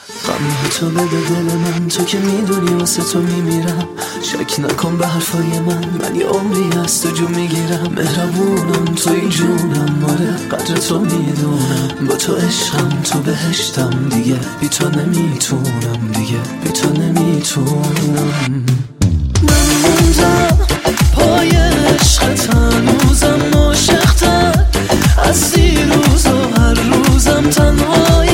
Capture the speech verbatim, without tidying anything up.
غم تو بده دل من، تو که میدونی واسه تو میمیرم. شک نکن به حرفای من، من یه عمری از تو جو میگیرم. مهربونم توی جونم، آره قدر تو میدونم. با تو عشقم تو بهشتم، دیگه بی تو نمیتونم، دیگه بی تو نمیتونم. من موندم پای عشقت، هنوزم عاشق‌تر از دیروز و هر روزم تنها